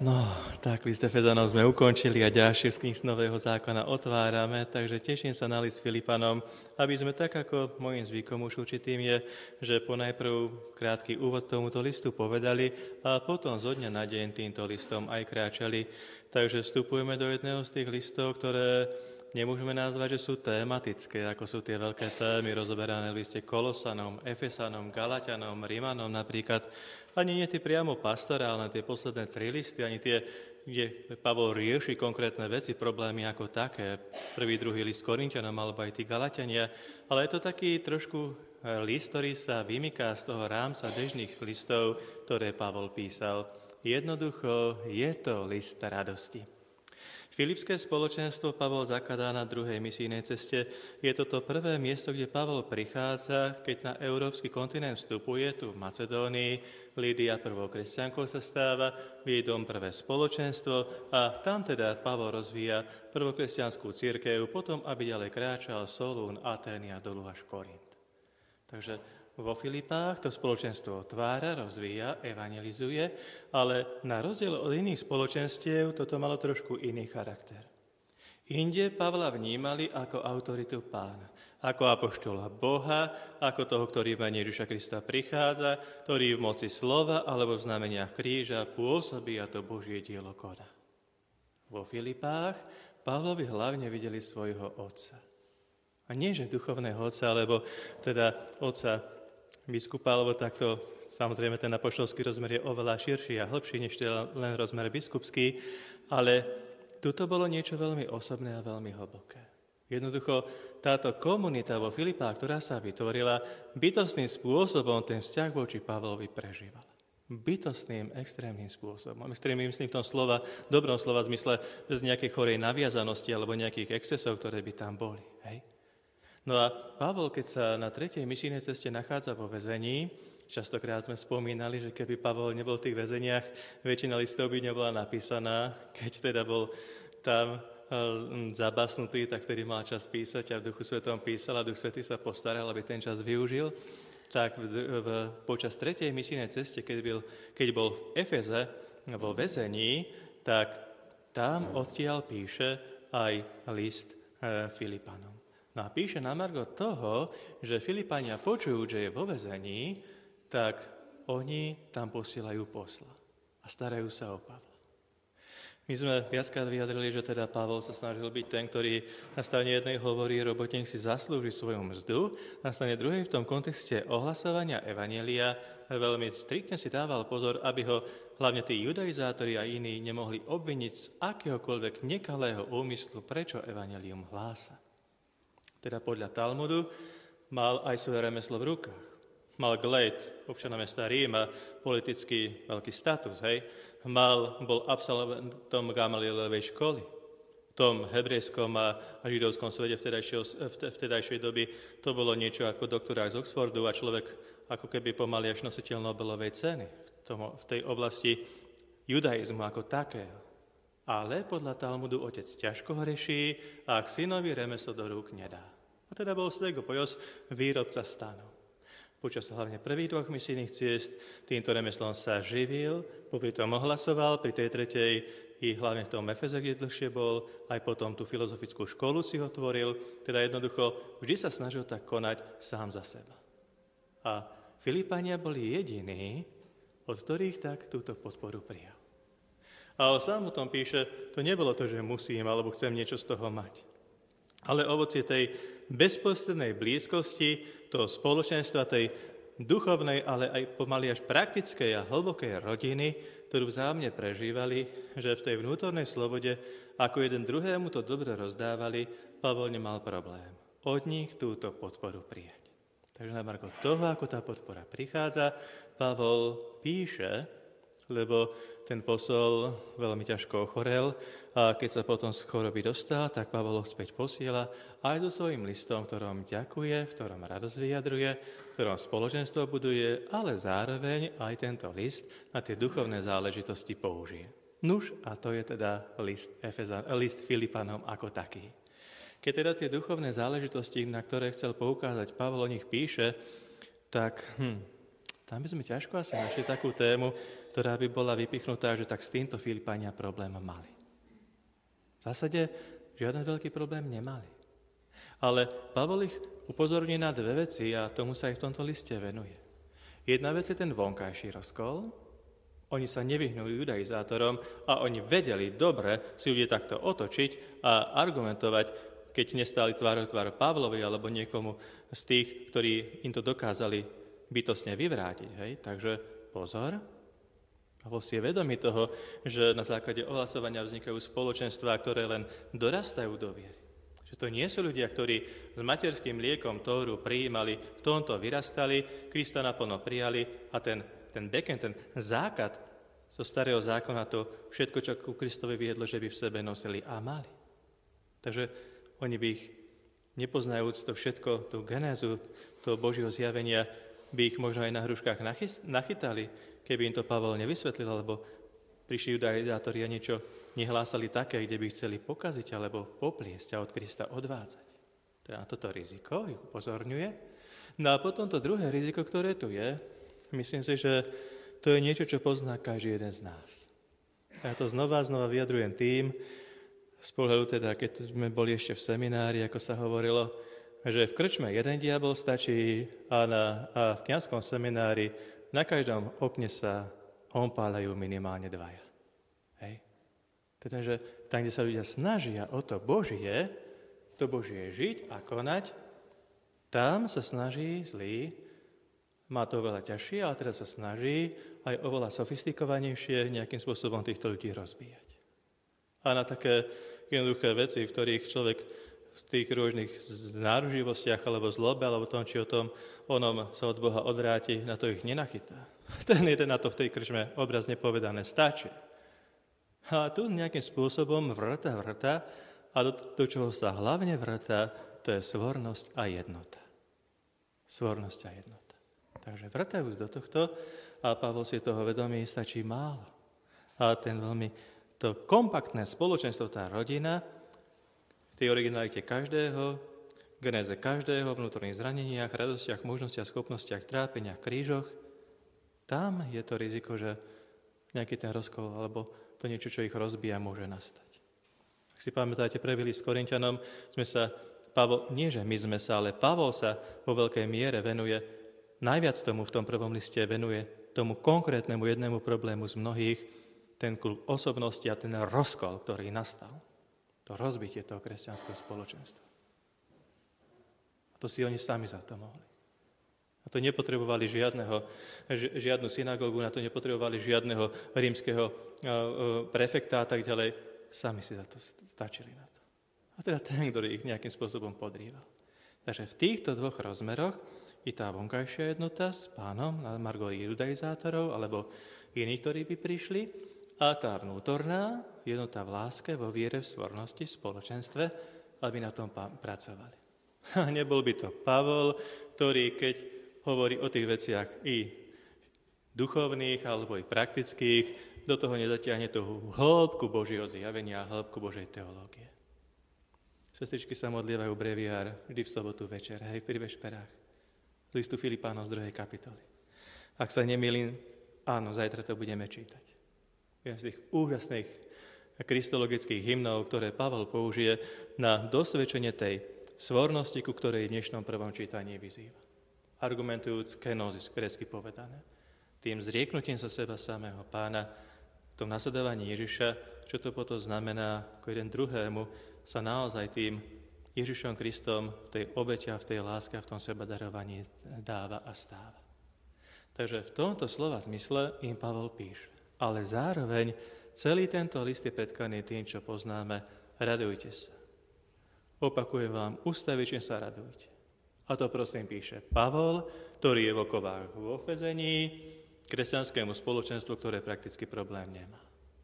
No, tak list Efezanom sme ukončili a ďalšie z kníh z Nového zákona otvárame, takže teším sa na list Filipanom, aby sme tak, ako môjim zvykom už určitým je, že ponajprv krátky úvod tomuto listu povedali a potom zo dňa na deň týmto listom aj kráčali. Takže vstupujeme do jedného z tých listov, ktoré nemôžeme nazvať, že sú tematické, ako sú tie veľké témy rozoberané v liste Kolosanom, Efesanom, Galatianom, Rimanom napríklad. Ani nie tie priamo pastorálne, tie posledné 3 listy, ani tie, kde Pavol rieši konkrétne veci, problémy ako také. Prvý, druhý list Korinťanom, alebo aj tí Galatiania. Ale je to taký trošku list, ktorý sa vymyká z toho rámca bežných listov, ktoré Pavol písal. Jednoducho je to list radosti. Filipské spoločenstvo Pavol zakladá na druhej misijnej ceste. Je toto prvé miesto, kde Pavol prichádza, keď na európsky kontinent vstupuje, tu v Macedónii. Lídia prvou kresťankou sa stáva, v jej dom prvé spoločenstvo a tam teda Pavol rozvíja prvokresťanskú cirkev, potom aby ďalej kráčal Solún, Atény a dolu až Korint. Takže vo Filipách to spoločenstvo otvára, rozvíja, evangelizuje, ale na rozdiel od iných spoločenstiev toto malo trošku iný charakter. Inde Pavla vnímali ako autoritu Pána, ako apoštola Boha, ako toho, ktorý v mene Ježiša Krista prichádza, ktorý v moci slova alebo v znameniach kríža pôsobí a to Božie dielo koná. Vo Filipách Pavlovi hlavne videli svojho otca. A nie, že duchovného otca, alebo teda otca biskupa, alebo takto, samozrejme ten apoštolský rozmer je oveľa širší a hlbší, než len rozmer biskupský, ale tuto bolo niečo veľmi osobné a veľmi hlboké. Jednoducho táto komunita vo Filipách, ktorá sa vytvorila, bytostným spôsobom ten vzťah voči Pavlovi prežívala. Bytostným, extrémnym spôsobom. Extrémnym myslím v tom dobrom slova zmysle, bez nejakej chorej naviazanosti alebo nejakých excesov, ktoré by tam boli. Hej? No a Pavol, keď sa na 3. misijnej ceste nachádza vo väzení, častokrát sme spomínali, že keby Pavol nebol v tých väzeniach, väčšina listov by nebola napísaná. Keď teda bol tam zabasnutý, tak vtedy mal čas písať a v Duchu Svetom písal a Duch Svätý sa postaral, aby ten čas využil. Tak počas 3. misijnej ceste, keď bol v Efeze vo väzení, tak tam odtiaľ píše aj list Filipanom. No a píše na margo toho, že Filipania počujú, že je vo väzení, tak oni tam posielajú posla a starajú sa o Pavla. My sme viackrát vyjadrili, že teda Pavol sa snažil byť ten, ktorý na strane jednej hovorí, robotník si zaslúži svoju mzdu, na strane druhej v tom kontexte ohlasovania evanjelia veľmi striktne si dával pozor, aby ho hlavne tí judaizátori a iní nemohli obviniť z akéhokoľvek nekalého úmyslu, prečo evanjelium hlása. Teda podľa Talmudu mal aj svoje remeslo v rukách. Mal glejt, občana mesta Ríma, politický veľký status, hej. Bol absolventom Gamalielovej školy. V tom hebrejskom a židovskom svete vtedajšej doby to bolo niečo ako doktorák z Oxfordu a človek ako keby pomaly až nositeľ Nobelovej ceny v tej oblasti judaizmu ako takého. Ale podľa Talmudu otec ťažko hreší, ak synovi remeslo do rúk nedá. A teda bol Stegopojos výrobca stanov. Počas hlavne prvých 2 misijných ciest týmto remeslom sa živil, popri tom ohlasoval, pri tej tretej i hlavne v tom Efeze, kde dlhšie bol, aj potom tú filozofickú školu si otvoril, teda jednoducho vždy sa snažil tak konať sám za seba. A Filipania boli jediní, od ktorých tak túto podporu prijal. A on sám o tom píše, to nebolo to, že musím, alebo chcem niečo z toho mať. Ale ovocie tej bezprostrednej blízkosti, toho spoločenstva, tej duchovnej, ale aj pomaly až praktickej a hlbokej rodiny, ktorú vzájomne prežívali, že v tej vnútornej slobode, ako jeden druhému to dobre rozdávali, Pavol nemal problém od nich túto podporu prijať. Takže na margo toho, ako tá podpora prichádza, Pavol píše, lebo ten posol veľmi ťažko ochorel a keď sa potom z choroby dostal, tak Pavol ho späť posiela aj so svojím listom, v ktorom ďakuje, v ktorom radosť vyjadruje, v ktorom spoločenstvo buduje, ale zároveň aj tento list na tie duchovné záležitosti použije. Nuž, a to je teda list Filipanom ako taký. Keď teda tie duchovné záležitosti, na ktoré chcel poukázať, Pavol o nich píše, tak tam by sme ťažko asi našli takú tému, ktorá by bola vypichnutá, že tak s týmto Filipania problém mali. V zásade žiaden veľký problém nemali. Ale Pavol ich upozorní na dve veci a tomu sa aj v tomto liste venuje. Jedna vec je ten vonkajší rozkol. Oni sa nevyhnuli judaizátorom a oni vedeli dobre si ľudia takto otočiť a argumentovať, keď nestáli tvárou tvár Pavlovi alebo niekomu z tých, ktorí im to dokázali bytostne vyvrátiť. Hej? Takže pozor. Pavol si je vedomý toho, že na základe ohlasovania vznikajú spoločenstvá, ktoré len dorastajú do viery. Že to nie sú ľudia, ktorí s materským mliekom Tóru prijímali, v tomto vyrastali, Krista naplno prijali a ten beken, ten základ zo starého zákona, to všetko, čo ku Kristovi viedlo, že by v sebe nosili a mali. Takže oni by ich, nepoznajúc to všetko, tú genézu toho Božieho zjavenia, by ich možno aj na hruškách nachytali, keby im to Pavol nevysvetlil, alebo prišli judaizátori a niečo nehlásali také, kde by chceli pokaziť alebo popliesť a od Krista odvádzať. Teda na toto riziko ich upozorňuje. No a potom to druhé riziko, ktoré tu je, myslím si, že to je niečo, čo pozná každý jeden z nás. Ja to znova vyjadrujem tým, z pohľadu teda, keď sme boli ešte v seminári, ako sa hovorilo, že v krčme jeden diabol stačí a v kňazskom seminári na každom okne sa ompáľajú minimálne dvaja. Hej? Teda, že tam, kde sa ľudia snažia o to Božie žiť a konať, tam sa snaží zlý, má to oveľa ťažšie, ale teda sa snaží aj oveľa sofistikovanejšie nejakým spôsobom týchto ľudí rozbíjať. A na také jednoduché veci, v ktorých človek v tých rôznych náruživostiach alebo zlobe, alebo tom, či o tom onom sa od Boha odvráti, na to ich nenachytá. Ten jeden na to v tej krčme obrazne povedané stačí. A tu nejakým spôsobom vrta a do čoho sa hlavne vrta, to je svornosť a jednota. Svornosť a jednota. Takže vrtajúc do tohto, a Pavol si toho vedomí, stačí málo. A to kompaktné spoločenstvo, tá rodina, v tej originalite každého, genéze každého, vnútorných zraneniach, radostiach, možnostiach, schopnostiach, trápeniach, krížoch, tam je to riziko, že nejaký ten rozkol alebo to niečo, čo ich rozbíja, môže nastať. Ak si pamätáte, pre list Korinťanom ale Pavol sa vo veľkej miere venuje, najviac tomu v tom prvom liste venuje tomu konkrétnemu jednému problému z mnohých, ten klub osobnosti a ten rozkol, ktorý nastal. To rozbitie toho kresťanského spoločenstva. A to si oni sami za to mohli. A to nepotrebovali žiadnu synagógu, na to nepotrebovali žiadneho rímskeho prefekta a tak ďalej. Sami si za to stačili na to. A teda ten, ktorý ich nejakým spôsobom podrýval. Takže v týchto dvoch rozmeroch i tá vonkajšia jednota s Pánom na margo judaizátorov alebo iných, ktorí by prišli, a tá vnútorná jednota v láske, vo viere, v svornosti, v spoločenstve, aby na tom pracovali. A nebol by to Pavol, ktorý, keď hovorí o tých veciach i duchovných alebo i praktických, do toho nezatiahne tú hĺbku Božieho zjavenia a hĺbku Božej teológie. Sestričky sa modlievajú breviár vždy v sobotu večer, hej, pri vešperách. Z listu Filipánom z 2. kapitoly. Ak sa nemýlim, áno, zajtra to budeme čítať. Jeden z tých úžasných kristologických hymnov, ktoré Pavol použije na dosvedčenie tej svornosti, ku ktorej v dnešnom prvom čítaní vyzýva. Argumentujúc kenosis, grécky povedané. Tým zrieknutím sa seba samého Pána, v tom nasledovaní Ježiša, čo to potom znamená, ako jeden druhému sa naozaj tým Ježišom Kristom v tej obete a v tej láske a v tom sebadarovaní dáva a stáva. Takže v tomto slova zmysle im Pavol píše. Ale zároveň celý tento list je predkaný tým, čo poznáme, radujte sa. Opakujem vám, ustavične sa radujte. A to prosím píše Pavol, ktorý je v okovách vo väzení, kresťanskému spoločenstvu, ktoré prakticky problém nemá.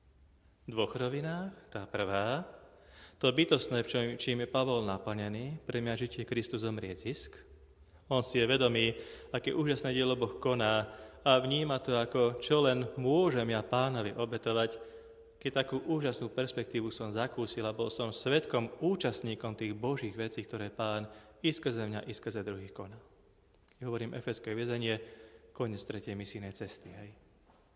V dvoch rovinách, tá prvá, to bytostné, čím je Pavol naplnený, pre mňa žitie Kristu zomrieť zisk. On si je vedomý, aké úžasné dielo Boh koná, a vníma to ako, čo len môžem ja Pánovi obetovať, keď takú úžasnú perspektívu som zakúsil a bol som svedkom, účastníkom tých Božích vecí, ktoré Pán i skrze mňa, i skrze druhých konal. Keď hovorím efeské väzenie, koniec 3. misijnej cesty. Hej.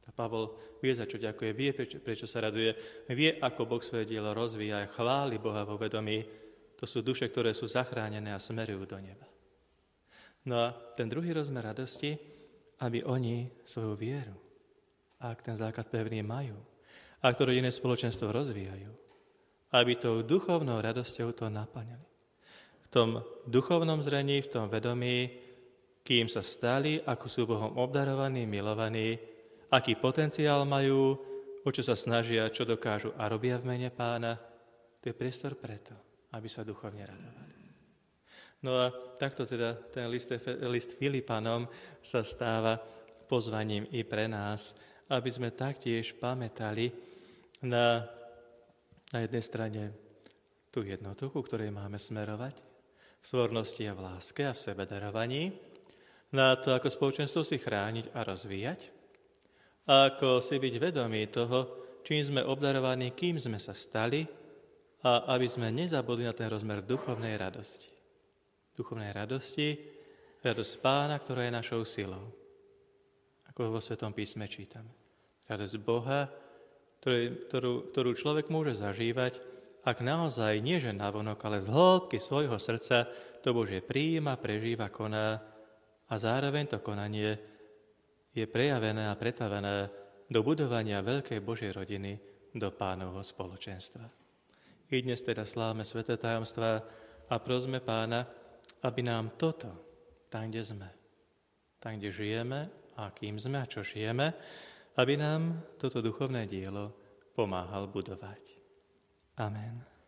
A Pavol vie, za čo ďakuje, vie, prečo sa raduje, vie, ako Boh svoje dielo rozvíja a chváli Boha vo vedomí. To sú duše, ktoré sú zachránené a smerujú do neba. No a ten druhý rozmer radosti, aby oni svoju vieru, ak ten základ pevný majú, ak to rodinné spoločenstvo rozvíjajú, aby tou duchovnou radosťou to naplňali. V tom duchovnom zrení, v tom vedomí, kým sa stali, ako sú Bohom obdarovaní, milovaní, aký potenciál majú, o čo sa snažia, čo dokážu a robia v mene Pána, to je priestor preto, aby sa duchovne radovali. No a takto teda ten list Filipanom sa stáva pozvaním i pre nás, aby sme taktiež pamätali na jednej strane tú jednotu, ku ktorej máme smerovať, v svornosti a v láske a v sebedarovaní, na to, ako spoločenstvo si chrániť a rozvíjať, a ako si byť vedomí toho, čím sme obdarovaní, kým sme sa stali, a aby sme nezabudli na ten rozmer duchovnej radosti. Duchovnej radosti, radosť Pána, ktorá je našou silou. Ako vo Svetom písme čítame. Radosť Boha, ktorú človek môže zažívať, ak naozaj nie že navonok, ale z hĺbky svojho srdca to Božie prijíma, prežíva, koná a zároveň to konanie je prejavené a pretavené do budovania veľkej Božej rodiny, do Pánovho spoločenstva. I dnes teda slávme sväté tajomstvá a prosme Pána, aby nám toto, tam, kde sme, tam, kde žijeme a kým sme a čo žijeme, aby nám toto duchovné dielo pomáhal budovať. Amen.